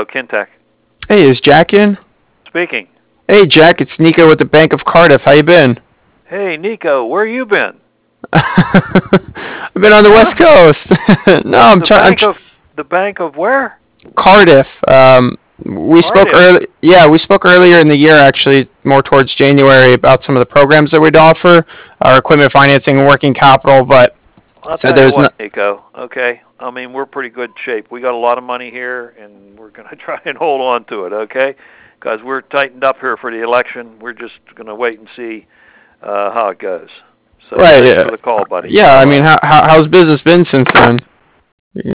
Kintech. Hey, is Jack in? Speaking. Hey, Jack, it's Nico with the Bank of Cardiff. How you been? Hey, Nico, where you been? I've been on the West Huh? Coast. No, I'm The trying. bank of the bank of where? Cardiff. We spoke Cardiff. early. Yeah, we spoke earlier in the year, actually, more towards January, about some of the programs that we'd offer, our equipment financing and working capital. But I'll said tell you there's no. what, Nico. Okay, I mean we're pretty good shape. We got a lot of money here, and we're gonna try and hold on to it. Okay, because we're tightened up here for the election. We're just gonna wait and see how it goes. So Right. thanks Yeah. for the call, buddy. Yeah. Bye I mean, bye. how's business been since then?